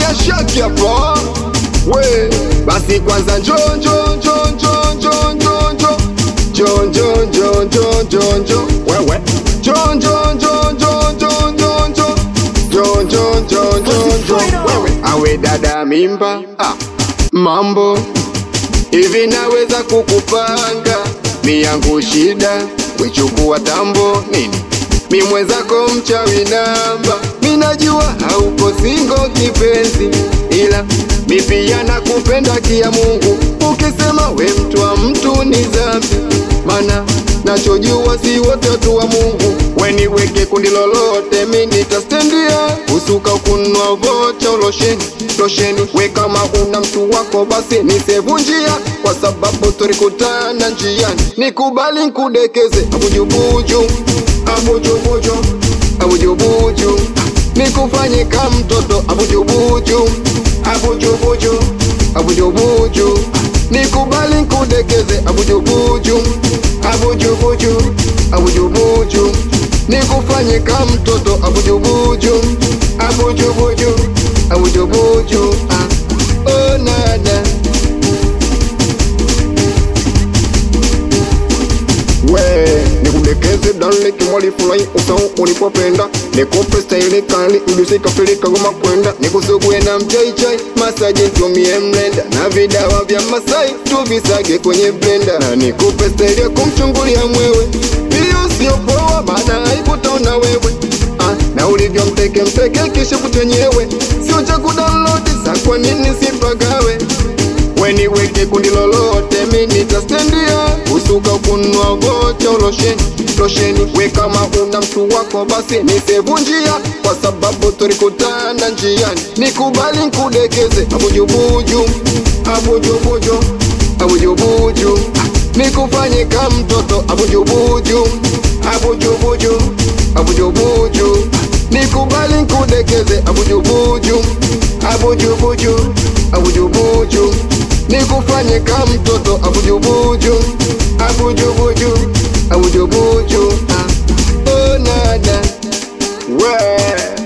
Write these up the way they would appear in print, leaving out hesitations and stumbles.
Ashaki hapa. We, basi kwanza njo wewe wewe awe dada mimba mambo hivi naweza kukupanga miyangu shida kuchukua tambo nini mimwezako mchawi namba minajua hauko singo kipenzi ila mipia na kupenda kia Mungu ukisema we mtu wa mtu ni dhambi mana nachojua si wote watu wa Mungu weniweke kundi lolote mimi nitastendia usuka kunwa vocha losheni we kama una mtu wako basi nisevunjia kwa sababu tulikutana njiani nikubali nkudekeze abujubuju nikufanye kama mtoto abujubuju nikubali nkudekeze abujubuju nikufanye kama mtoto abujubuju oh nada we nikudekeze dale kimwali fulai usao ulipopenda nikupe style kali udusika filika goma kwenda nikusugue na mchai masaji ntumie mlenda na vidawa vya Masai tuvisage kwenye blender na nikupe style ya kumchungulia mwewe hiyo sio poa maana haikutaona wewe na ulivyo mteke kisha kutenyewe sio cha kudownload sa kwa nini sipagawe weniweke kundi lolote mimi nitastendia usuka kunwa vocha losheni we kama una mtu wako basi nisevunjia kwa sababu tulikutana njiani nikubali nkudekeze abujubuju nikufanye kama mtoto abujubuju nikubali nkudekeze abujubuju nikufanye kama mtoto abujubuju oh nada we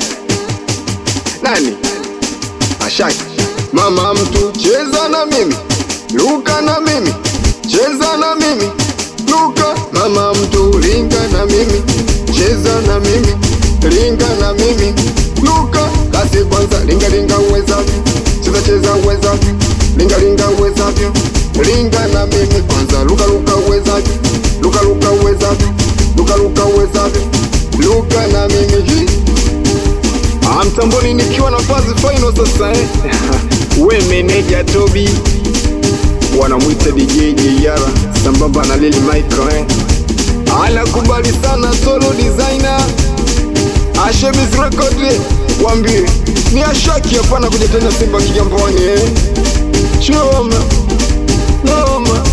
nani Ashaki mama mtu cheza na mimi luka na mimi cheza na mimi luka mama mtu linga na mimi cheza na mimi linga na mimi luka kasi kwanza linga uwezavyo cheza uwezavyo linga uwezavyo linga na mimi kwanza luka uwezavyo luka na mimi mtamboni nikiwa na fazi final sasa we meneja Toby wanamwita DJ Jr sambamba na Lily Michael anakubali sana solo designer Ashebiz record wambie ni Ashaki hapana kuja tena Simba Kigamboni choma noma